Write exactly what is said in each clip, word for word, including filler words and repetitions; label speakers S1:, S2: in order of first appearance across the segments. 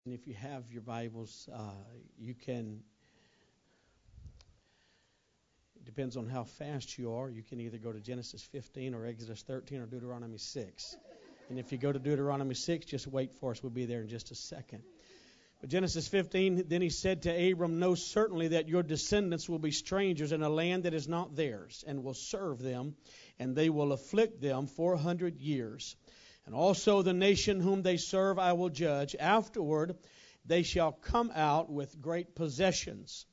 S1: And if you have your Bibles, uh, you can, it depends on how fast you are, you can either go to Genesis fifteen or Exodus thirteen or Deuteronomy six. And if you go to Deuteronomy six, just wait for us. We'll be there in just a second. But Genesis fifteen, then he said to Abram, know certainly that your descendants will be strangers in a land that is not theirs, and will serve them, and they will afflict them four hundred years. And also the nation whom they serve I will judge. Afterward they shall come out with great possessions.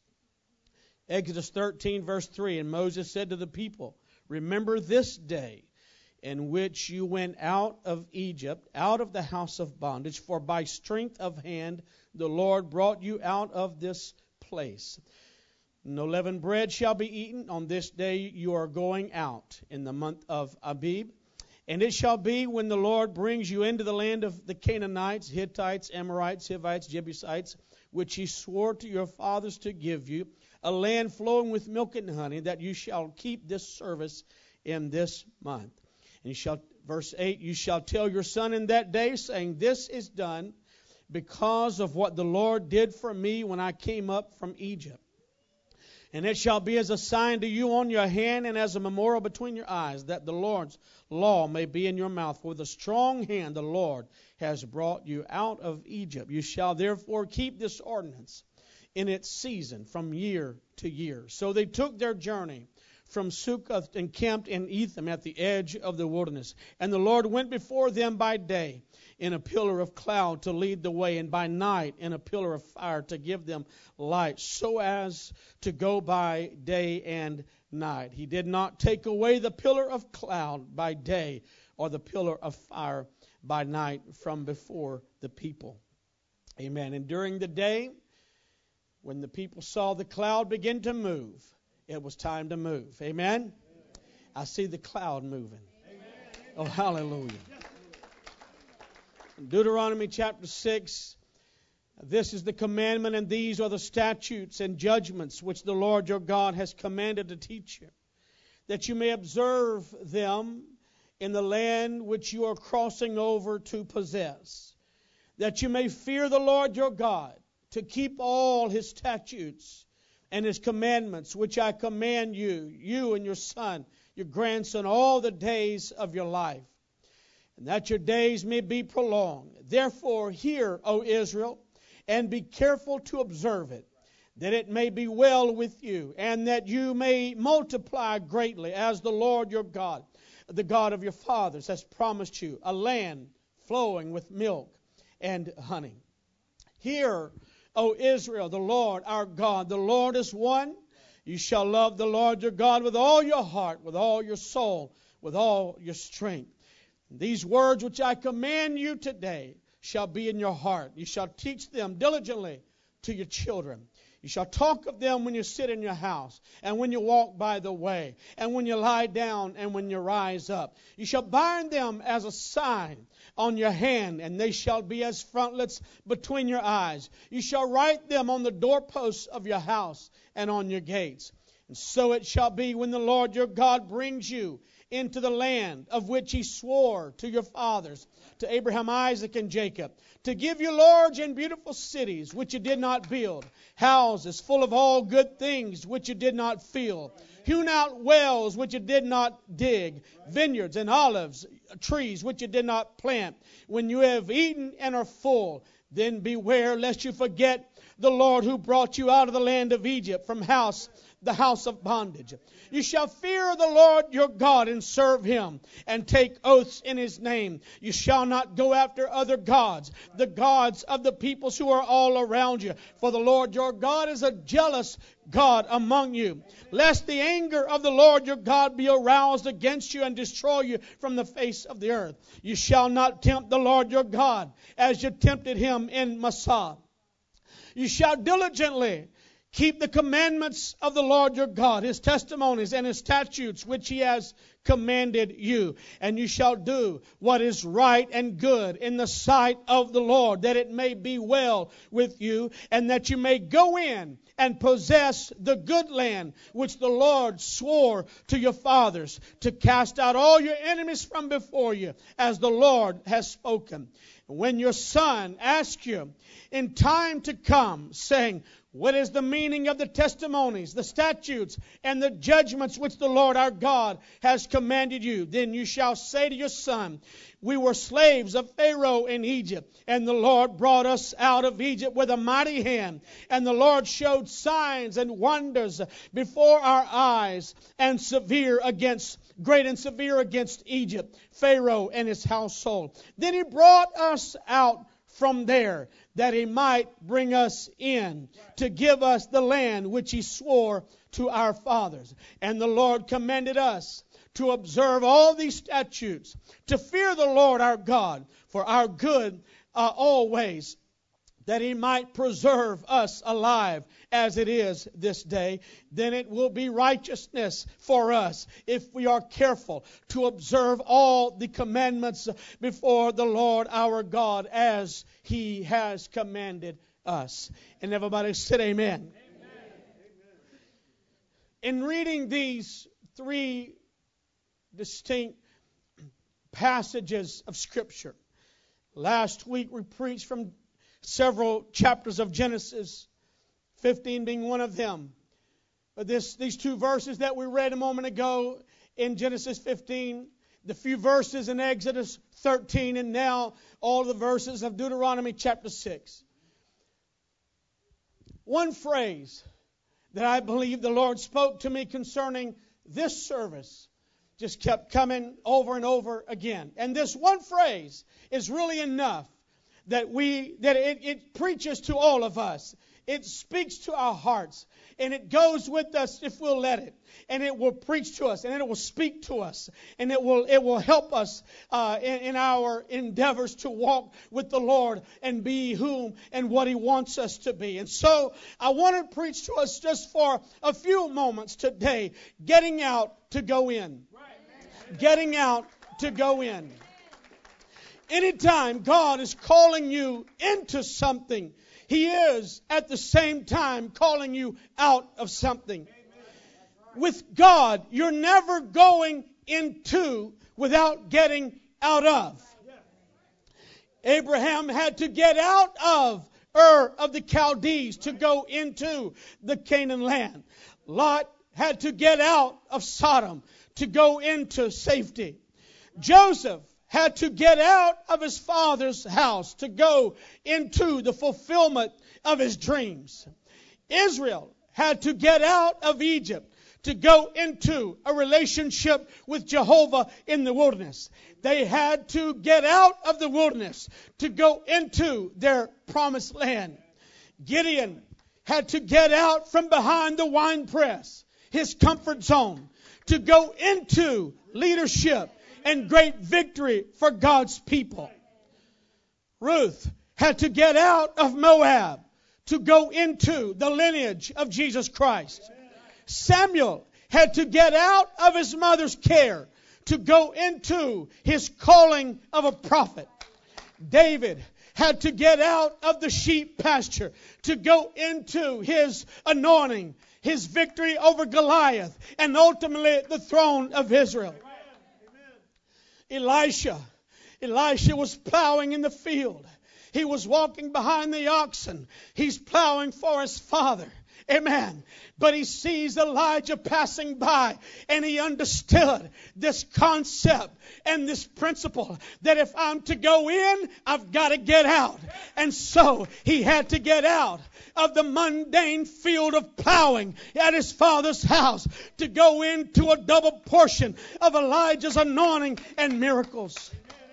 S1: Exodus thirteen, verse three, and Moses said to the people, remember this day in which you went out of Egypt, out of the house of bondage, for by strength of hand the Lord brought you out of this place. No leavened bread shall be eaten on this day you are going out in the month of Abib. And it shall be when the Lord brings you into the land of the Canaanites, Hittites, Amorites, Hivites, Jebusites, which he swore to your fathers to give you, a land flowing with milk and honey, that you shall keep this service in this month. And you shall, verse eight, you shall tell your son in that day, saying, this is done because of what the Lord did for me when I came up from Egypt. And it shall be as a sign to you on your hand and as a memorial between your eyes, that the Lord's law may be in your mouth. For with a strong hand the Lord has brought you out of Egypt. You shall therefore keep this ordinance in its season from year to year. So they took their journey from Succoth and camped in Etham at the edge of the wilderness. And the Lord went before them by day in a pillar of cloud to lead the way, and by night in a pillar of fire to give them light, so as to go by day and night. He did not take away the pillar of cloud by day or the pillar of fire by night from before the people. Amen. And during the day, when the people saw the cloud begin to move, it was time to move. Amen. Amen. I see the cloud moving. Amen. Oh, hallelujah. Deuteronomy chapter six, this is the commandment, and these are the statutes and judgments which the Lord your God has commanded to teach you, that you may observe them in the land which you are crossing over to possess, that you may fear the Lord your God, to keep all his statutes and his commandments, which I command you, you and your son, your grandson, all the days of your life, and that your days may be prolonged. Therefore, hear, O Israel, and be careful to observe it, that it may be well with you, and that you may multiply greatly, as the Lord your God, the God of your fathers, has promised you, a land flowing with milk and honey. Hear, O Israel, the Lord our God, the Lord is one. You shall love the Lord your God with all your heart, with all your soul, with all your strength. These words which I command you today shall be in your heart. You shall teach them diligently to your children. You shall talk of them when you sit in your house, and when you walk by the way, and when you lie down, and when you rise up. You shall bind them as a sign on your hand, and they shall be as frontlets between your eyes. You shall write them on the doorposts of your house and on your gates. And so it shall be when the Lord your God brings you into the land of which he swore to your fathers, to Abraham, Isaac, and Jacob, to give you large and beautiful cities which you did not build, houses full of all good things which you did not fill, hewn out wells which you did not dig, vineyards and olives, trees which you did not plant. When you have eaten and are full, then beware lest you forget the Lord who brought you out of the land of Egypt from house the house of bondage. You shall fear the Lord your God and serve him, and take oaths in his name. You shall not go after other gods, the gods of the peoples who are all around you. For the Lord your God is a jealous God among you, lest the anger of the Lord your God be aroused against you and destroy you from the face of the earth. You shall not tempt the Lord your God as you tempted him in Massah. You shall diligently keep the commandments of the Lord your God, his testimonies and his statutes, which he has commanded you. And you shall do what is right and good in the sight of the Lord, that it may be well with you, and that you may go in and possess the good land which the Lord swore to your fathers, to cast out all your enemies from before you, as the Lord has spoken. When your son asks you in time to come, saying, what is the meaning of the testimonies, the statutes, and the judgments which the Lord our God has commanded you? Then you shall say to your son, we were slaves of Pharaoh in Egypt, and the Lord brought us out of Egypt with a mighty hand. And the Lord showed signs and wonders before our eyes, and severe against, great and severe against Egypt, Pharaoh and his household. Then he brought us out from there, that he might bring us in to give us the land which he swore to our fathers. And the Lord commanded us to observe all these statutes, to fear the Lord our God for our good uh, always, that he might preserve us alive as it is this day. Then it will be righteousness for us if we are careful to observe all the commandments before the Lord our God as he has commanded us. And everybody said amen. Amen. In reading these three distinct passages of Scripture, last week we preached from several chapters of Genesis, fifteen being one of them. But this, these two verses that we read a moment ago in Genesis fifteen, the few verses in Exodus thirteen, and now all the verses of Deuteronomy chapter six. One phrase that I believe the Lord spoke to me concerning this service just kept coming over and over again. And this one phrase is really enough that we that it, it preaches to all of us. It speaks to our hearts, and it goes with us if we'll let it. And it will preach to us, and it will speak to us, and it will it will help us uh, in, in our endeavors to walk with the Lord and be whom and what He wants us to be. And so I want to preach to us just for a few moments today, getting out to go in. Getting out to go in. Anytime God is calling you into something, He is at the same time calling you out of something. With God, you're never going into without getting out of. Abraham had to get out of Ur of the Chaldees to go into the Canaan land. Lot had to get out of Sodom to go into safety. Joseph had to get out of his father's house to go into the fulfillment of his dreams. Israel had to get out of Egypt to go into a relationship with Jehovah in the wilderness. They had to get out of the wilderness to go into their promised land. Gideon had to get out from behind the winepress, his comfort zone, to go into leadership and great victory for God's people. Ruth had to get out of Moab to go into the lineage of Jesus Christ. Samuel had to get out of his mother's care to go into his calling of a prophet. David had to get out of the sheep pasture to go into his anointing, his victory over Goliath, and ultimately the throne of Israel. Elisha, Elisha was plowing in the field. He was walking behind the oxen. He's plowing for his father. Amen. But he sees Elijah passing by, and he understood this concept and this principle that if I'm to go in, I've got to get out. And so he had to get out of the mundane field of plowing at his father's house to go into a double portion of Elijah's anointing and miracles.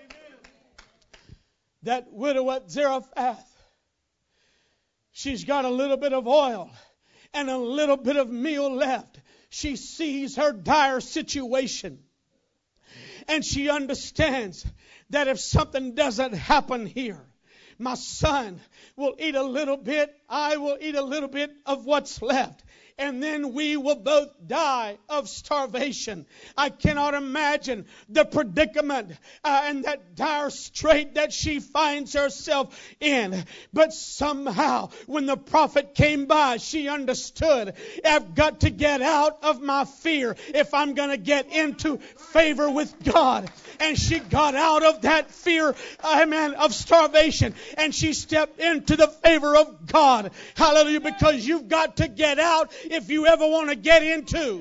S1: That widow at Zarephath, she's got a little bit of oil and a little bit of meal left. She sees her dire situation, and she understands that if something doesn't happen here, my son will eat a little bit, I will eat a little bit of what's left. and then we will both die of starvation. I cannot imagine the predicament uh, and that dire strait that she finds herself in. But somehow, when the prophet came by, she understood, I've got to get out of my fear if I'm going to get into favor with God. And she got out of that fear, amen, of starvation, and she stepped into the favor of God. Hallelujah, because you've got to get out if you ever want to get into.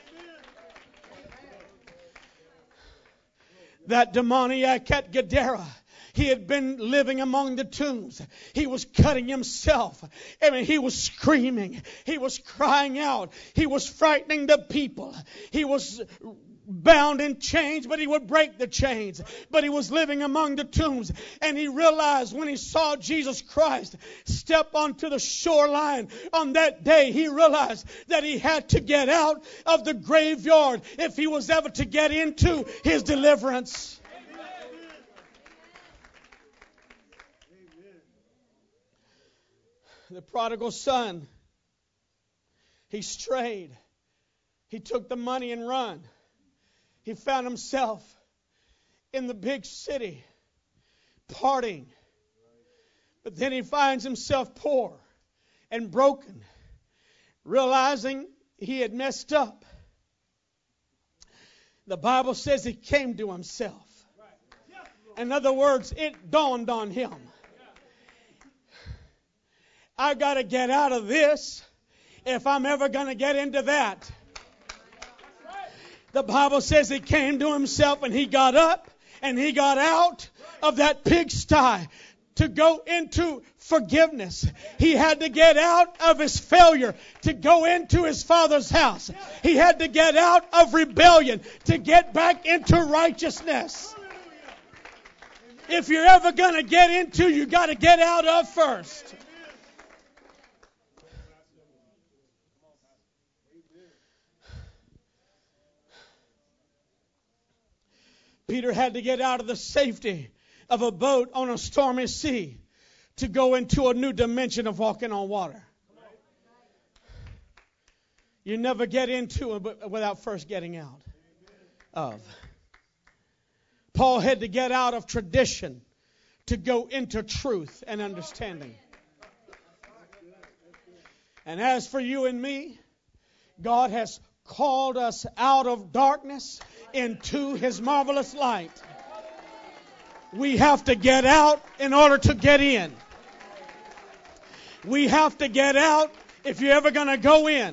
S1: That demoniac at Gadara, he had been living among the tombs. He was cutting himself. I mean, he was screaming. He was crying out. He was frightening the people. He was bound in chains, but he would break the chains. But he was living among the tombs. And he realized when he saw Jesus Christ step onto the shoreline on that day, he realized that he had to get out of the graveyard if he was ever to get into his deliverance. The prodigal son, he strayed. He took the money and run. He found himself in the big city, partying. But then he finds himself poor and broken, realizing he had messed up. The Bible says he came to himself. In other words, it dawned on him. I got to get out of this if I'm ever going to get into that. The Bible says he came to himself and he got up and he got out of that pigsty to go into forgiveness. He had to get out of his failure to go into his father's house. He had to get out of rebellion to get back into righteousness. If you're ever going to get into, you got to get out of first. Peter had to get out of the safety of a boat on a stormy sea to go into a new dimension of walking on water. You never get into it without first getting out of. Paul had to get out of tradition to go into truth and understanding. And as for you and me, God has called us out of darkness into His marvelous light. We have to get out in order to get in. We have to get out if you're ever going to go in.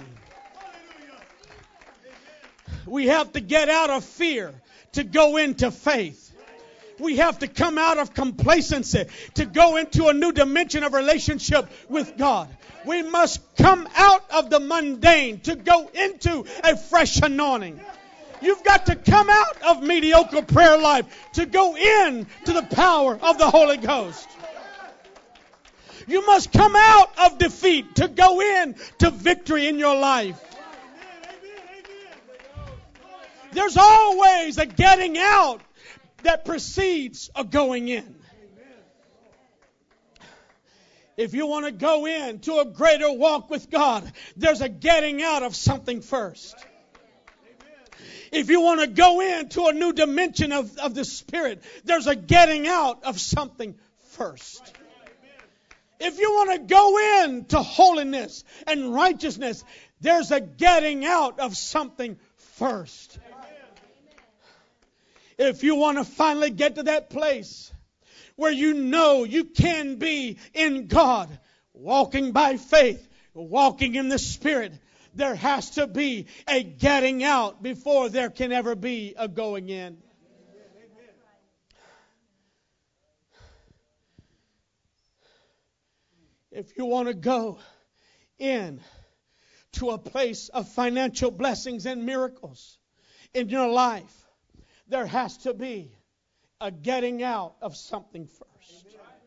S1: We have to get out of fear to go into faith. We have to come out of complacency to go into a new dimension of relationship with God. We must come out of the mundane to go into a fresh anointing. You've got to come out of mediocre prayer life to go in to the power of the Holy Ghost. You must come out of defeat to go in to victory in your life. There's always a getting out that precedes a going in. If you want to go into a greater walk with God, there's a getting out of something first. If you want to go into a new dimension of, of the Spirit, there's a getting out of something first. If you want to go into holiness and righteousness, there's a getting out of something first. If you want to finally get to that place where you know you can be in God, walking by faith, walking in the Spirit, there has to be a getting out before there can ever be a going in. If you want to go in to a place of financial blessings and miracles in your life, there has to be a getting out of something first.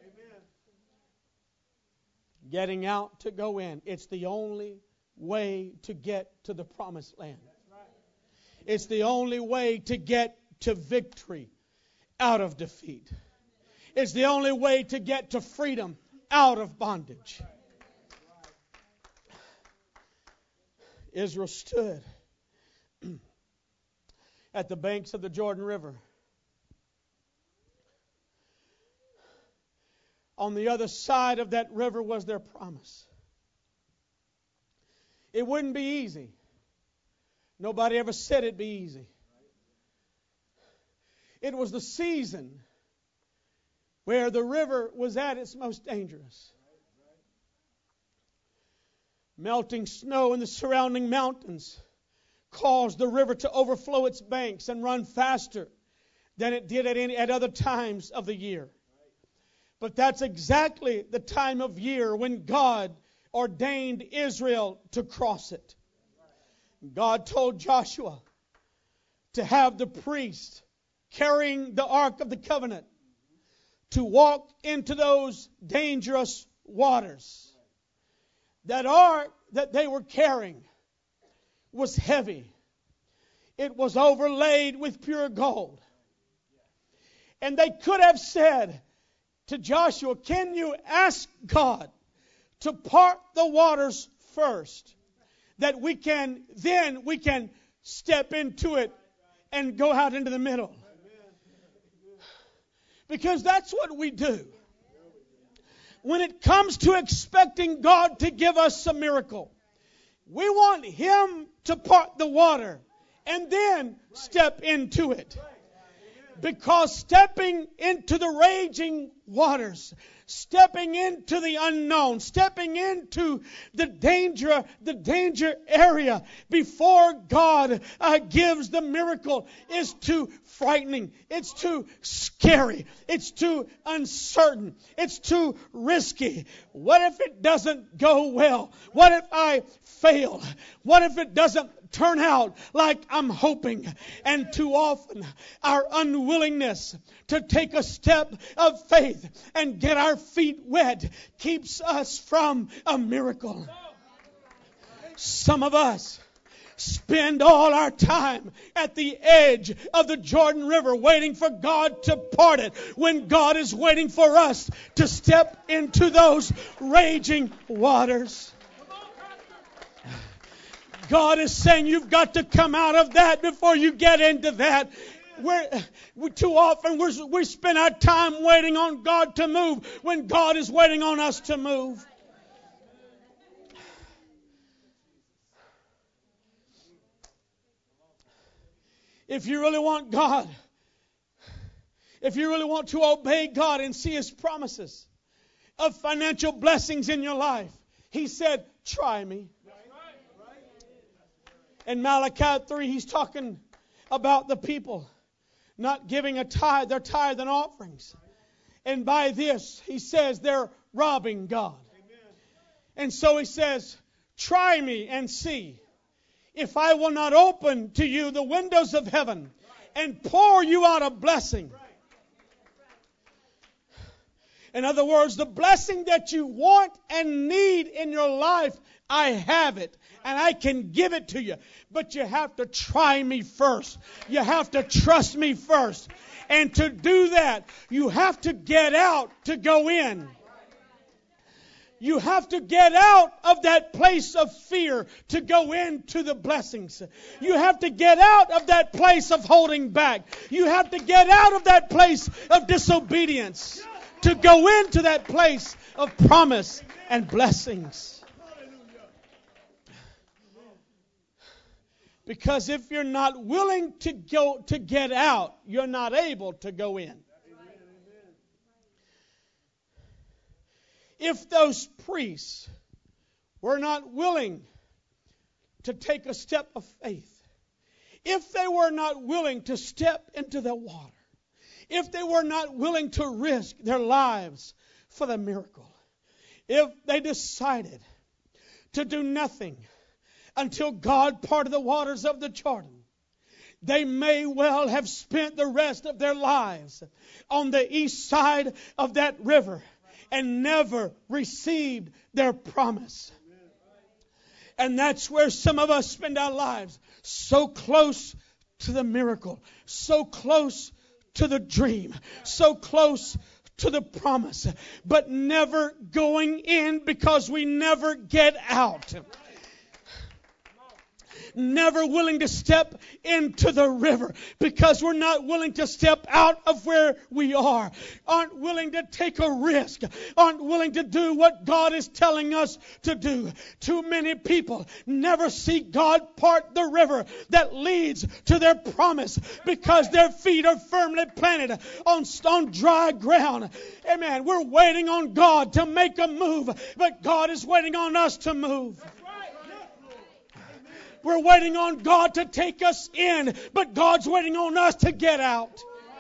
S1: Getting out to go in. It's the only way to get to the promised land. It's the only way to get to victory out of defeat. It's the only way to get to freedom out of bondage. Israel stood at the banks of the Jordan River. On the other side of that river was their promise. It wouldn't be easy. Nobody ever said it'd be easy. It was the season where the river was at its most dangerous. Melting snow in the surrounding mountains caused the river to overflow its banks and run faster than it did at any at other times of the year. But that's exactly the time of year when God ordained Israel to cross it. God told Joshua to have the priest carrying the Ark of the Covenant to walk into those dangerous waters. That ark that they were carrying was heavy. It was overlaid with pure gold. And they could have said to Joshua, can you ask God to part the waters first, that we can, then we can step into it and go out into the middle? Because that's what we do. When it comes to expecting God to give us a miracle, we want Him to part the water and then step into it. Because stepping into the raging waters, stepping into the unknown, stepping into the danger, the danger area before God uh, gives the miracle is too frightening. It's too scary. It's too uncertain. It's too risky. What if it doesn't go well? What if I fail? What if it doesn't turn out like I'm hoping? And too often our unwillingness to take a step of faith and get our feet wet keeps us from a miracle. Some of us spend all our time at the edge of the Jordan River waiting for God to part it, when God is waiting for us to step into those raging waters. God is saying you've got to come out of that before you get into that. We're, we, too often we're, we spend our time waiting on God to move when God is waiting on us to move. If you really want God, if you really want to obey God and see His promises of financial blessings in your life, He said, try me. In Malachi three, He's talking about the people not giving a tithe, their tithe and offerings. And by this, He says they're robbing God. And so He says, try me and see if I will not open to you the windows of heaven and pour you out a blessing. In other words, the blessing that you want and need in your life, I have it. And I can give it to you. But you have to try me first. You have to trust me first. And to do that, you have to get out to go in. You have to get out of that place of fear to go into the blessings. You have to get out of that place of holding back. You have to get out of that place of disobedience to go into that place of promise and blessings. Because if you're not willing to go to get out, you're not able to go in. If those priests were not willing to take a step of faith, if they were not willing to step into the water, if they were not willing to risk their lives for the miracle, if they decided to do nothing until God parted the waters of the Jordan, they may well have spent the rest of their lives on the east side of that river and never received their promise. And that's where some of us spend our lives, so close to the miracle, so close to the dream, so close to the promise, but never going in because we never get out. never willing to step into the river because we're not willing to step out of where we are, aren't willing to take a risk, aren't willing to do what God is telling us to do. Too many people never see God part the river that leads to their promise because their feet are firmly planted on, on dry ground. Amen. We're waiting on God to make a move, but God is waiting on us to move. We're waiting on God to take us in, but God's waiting on us to get out.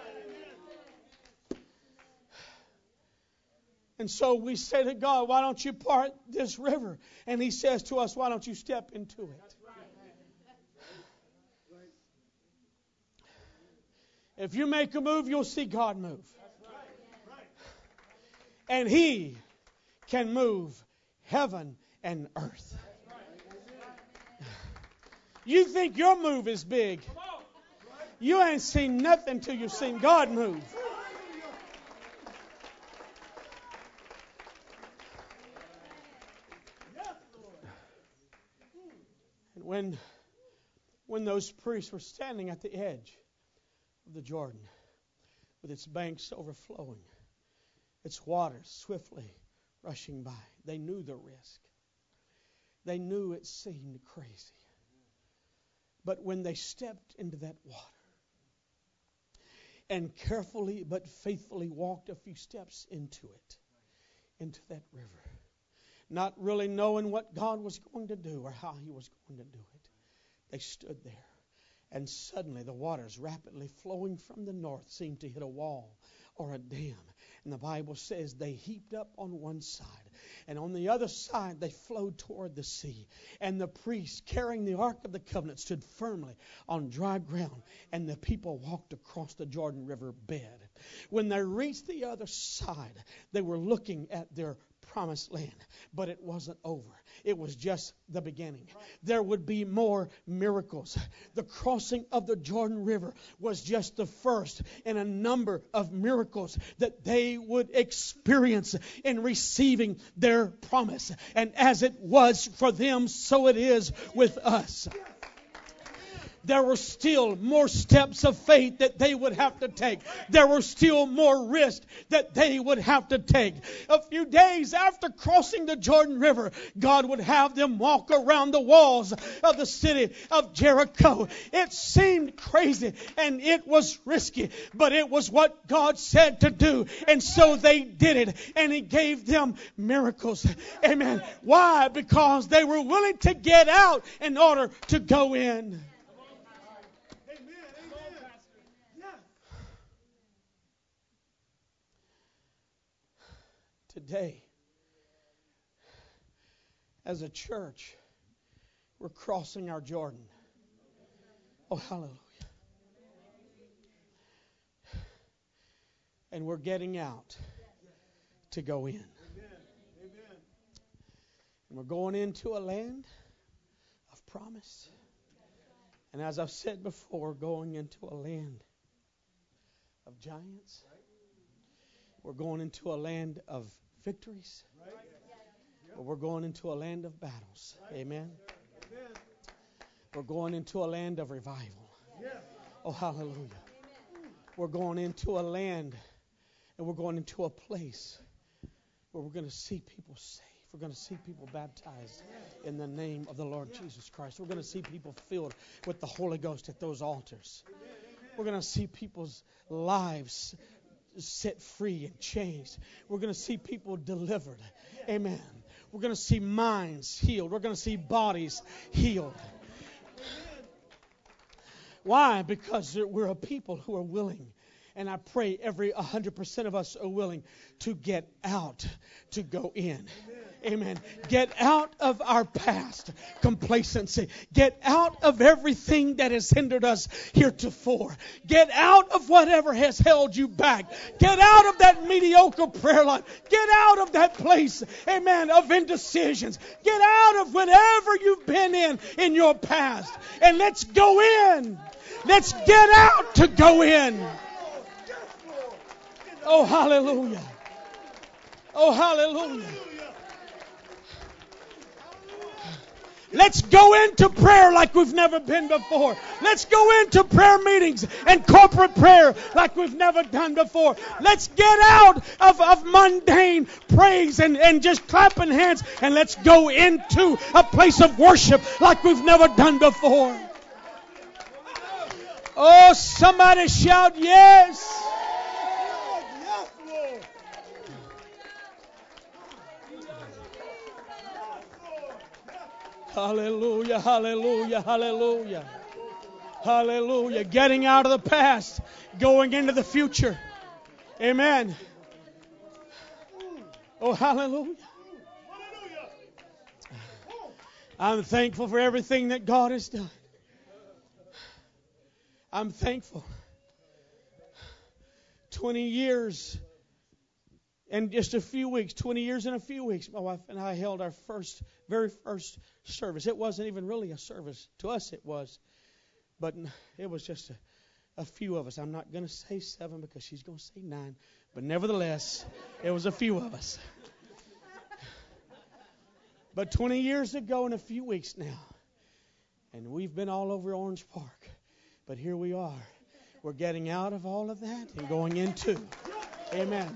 S1: And so we say to God, why don't you part this river? And He says to us, why don't you step into it? If you make a move, you'll see God move. And He can move heaven and earth. You think your move is big. You ain't seen nothing till you've seen God move. And when, when those priests were standing at the edge of the Jordan, with its banks overflowing, its waters swiftly rushing by, they knew the risk. They knew it seemed crazy. But when they stepped into that water and carefully but faithfully walked a few steps into it, into that river, not really knowing what God was going to do or how He was going to do it, they stood there. And suddenly the waters rapidly flowing from the north seemed to hit a wall or a dam. And the Bible says they heaped up on one side. And on the other side, they flowed toward the sea. And the priest carrying the Ark of the Covenant stood firmly on dry ground. And the people walked across the Jordan River bed. When they reached the other side, they were looking at their promised land. But it wasn't over. It was just the beginning. There would be more miracles. The crossing of the Jordan River was just the first in a number of miracles that they would experience in receiving their promise. And as it was for them, so it is with us. There were still more steps of faith that they would have to take. There were still more risks that they would have to take. A few days after crossing the Jordan River, God would have them walk around the walls of the city of Jericho. It seemed crazy and it was risky, but it was what God said to do. And so they did it, and He gave them miracles. Amen. Why? Because they were willing to get out in order to go in. Today, as a church, we're crossing our Jordan. Oh, hallelujah. And we're getting out to go in. And we're going into a land of promise. And as I've said before, going into a land of giants. We're going into a land of victories. But we're going into a land of battles. Amen. We're going into a land of revival. Oh, hallelujah. We're going into a land, and we're going into a place where we're going to see people saved. We're going to see people baptized in the name of the Lord Jesus Christ. We're going to see people filled with the Holy Ghost at those altars. We're going to see people's lives set free and changed. We're going to see people delivered. Amen. We're going to see minds healed. We're going to see bodies healed. Why? Because we're a people who are willing. And I pray every one hundred percent of us are willing to get out, to go in. Amen. Get out of our past complacency. Get out of everything that has hindered us heretofore. Get out of whatever has held you back. Get out of that mediocre prayer life. Get out of that place, amen, of indecisions. Get out of whatever you've been in in your past. And let's go in. Let's get out to go in. Oh, hallelujah. Oh, hallelujah. Let's go into prayer like we've never been before. Let's go into prayer meetings and corporate prayer like we've never done before. Let's get out of, of mundane praise and, and just clapping hands, and let's go into a place of worship like we've never done before. Oh, somebody shout yes. Hallelujah, hallelujah, hallelujah. Hallelujah. Getting out of the past, going into the future. Amen. Oh, hallelujah. I'm thankful for everything that God has done. I'm thankful. twenty years and just a few weeks, twenty years and a few weeks, my wife and I held our first, very first service. It wasn't even really a service. To us it was. But it was just a, a few of us. I'm not going to say seven because she's going to say nine. But nevertheless, it was a few of us. But twenty years ago in a few weeks now. And we've been all over Orange Park. But here we are. We're getting out of all of that and going into. Amen.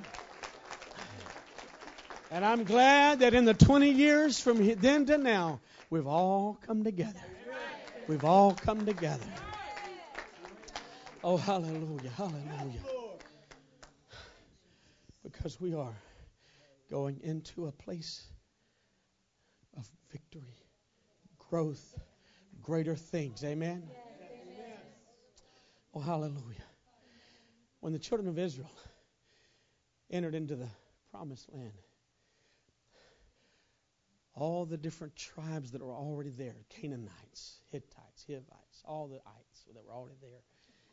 S1: And I'm glad that in the twenty years from then to now, we've all come together. We've all come together. Oh, hallelujah, hallelujah. Because we are going into a place of victory, growth, greater things. Amen? Oh, hallelujah. When the children of Israel entered into the promised land, all the different tribes that were already there, Canaanites, Hittites, Hivites, all the ites that were already there,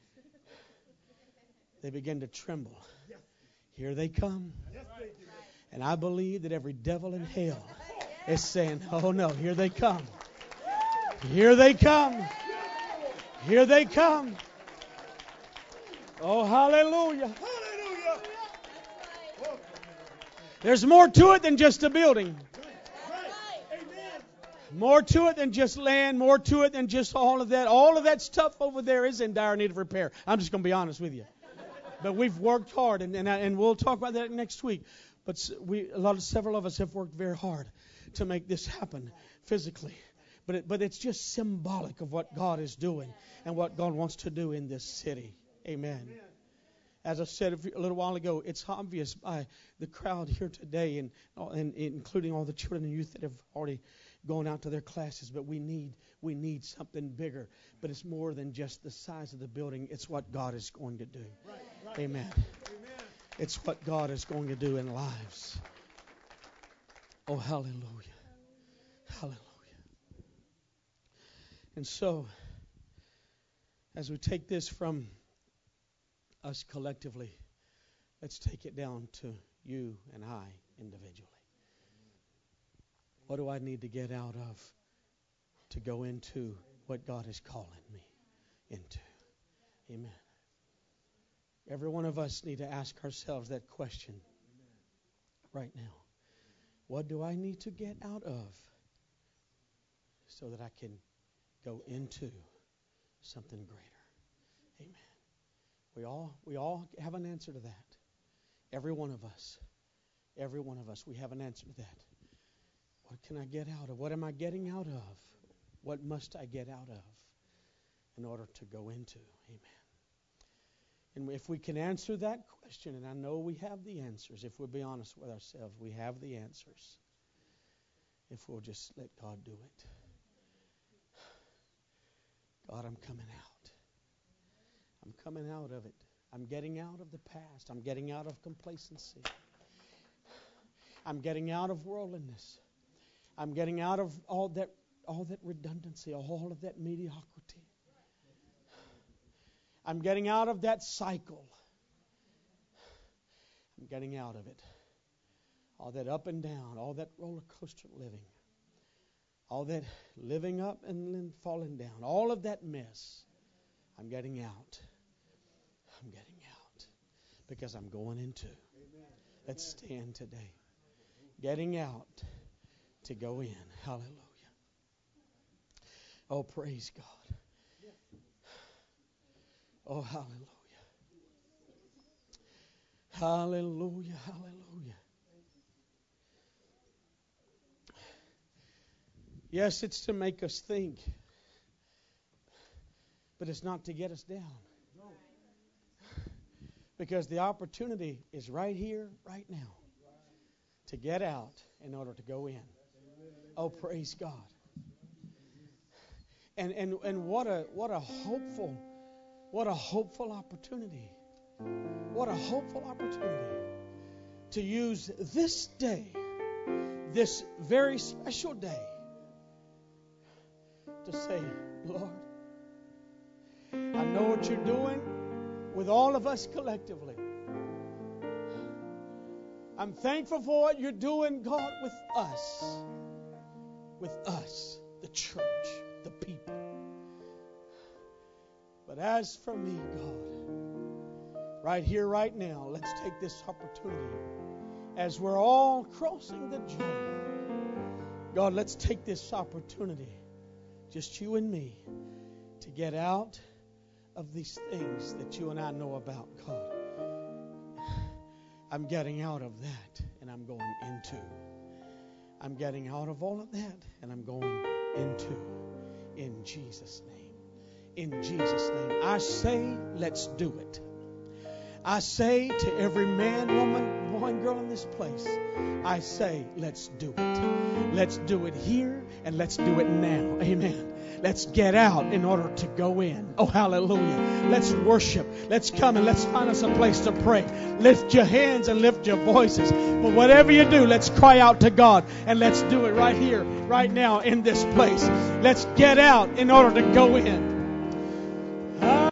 S1: they began to tremble. Here they come. And I believe that every devil in hell is saying, oh no, here they come. Here they come. Here they come. Oh, hallelujah. There's more to it than just a building. More to it than just land. More to it than just all of that. All of that stuff over there is in dire need of repair. I'm just going to be honest with you. But we've worked hard, and and, and we'll talk about that next week. But we, a lot of several of us have worked very hard to make this happen physically. But it, but it's just symbolic of what God is doing and what God wants to do in this city. Amen. As I said a, few, a little while ago, it's obvious by the crowd here today, and, and including all the children and youth that have already gone out to their classes. But we need we need something bigger. But it's more than just the size of the building. It's what God is going to do. Right, right. Amen. Amen. It's what God is going to do in lives. Oh, hallelujah. Hallelujah. And so, as we take this from us collectively, let's take it down to you and I individually. What do I need to get out of to go into what God is calling me into? Amen. Every one of us need to ask ourselves that question right now. What do I need to get out of so that I can go into something greater? Amen. We all we all have an answer to that. Every one of us. Every one of us. We have an answer to that. What can I get out of? What am I getting out of? What must I get out of in order to go into? Amen. And if we can answer that question, and I know we have the answers, if we'll be honest with ourselves, we have the answers. If we'll just let God do it. God, I'm coming out. I'm coming out of it. I'm getting out of the past. I'm getting out of complacency. I'm getting out of worldliness. I'm getting out of all that all that redundancy, all of that mediocrity. I'm getting out of that cycle. I'm getting out of it. All that up and down, all that roller coaster living. All that living up and then falling down. All of that mess. I'm getting out. I'm getting out. Because I'm going into. Let's stand today. Getting out to go in. Hallelujah. Oh, praise God. Oh, hallelujah. Hallelujah, hallelujah. Yes, it's to make us think, but it's not to get us down. Because the opportunity is right here, right now, to get out in order to go in. Oh, praise God. And and and what a what a hopeful, what a hopeful opportunity. What a hopeful opportunity to use this day, this very special day, to say, Lord, I know what you're doing with all of us collectively. I'm thankful for what you're doing, God, with us. With us, the church, the people. But as for me, God, right here, right now, let's take this opportunity as we're all crossing the Jordan. God, let's take this opportunity, just you and me, to get out of these things that you and I know about, God. I'm getting out of that and I'm going into. I'm getting out of all of that and I'm going into. In Jesus' name. In Jesus' name. I say, let's do it. I say to every man, woman, boy, and girl in this place, I say, let's do it. Let's do it here and let's do it now. Amen. Let's get out in order to go in. Oh, hallelujah. Let's worship. Let's come and let's find us a place to pray. Lift your hands and lift your voices. But whatever you do, let's cry out to God. And let's do it right here, right now in this place. Let's get out in order to go in.